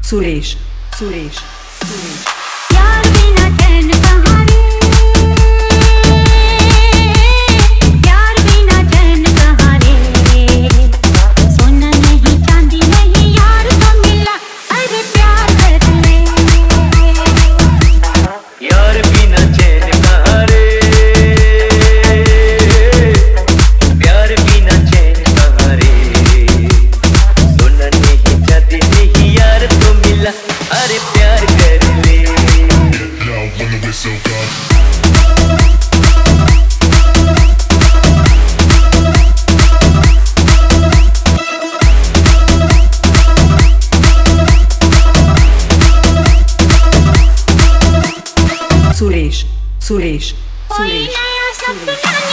सुरेश सुरेश सुरेश प्यार बिना चैन कहाँ रे, प्यार बिना चैन कहाँ रे, सोना नहीं चांदी नहीं यार तो मिला, अरे प्यार कर ले। यार बिना चैन कहाँ रे, प्यार बिना चैन कहाँ रे, सोना नहीं चांदी नहीं यार तो मिला, अरे प्यार कर ले। Now when the whistle goes, Suresh Suresh कोई सुरेश नया सपना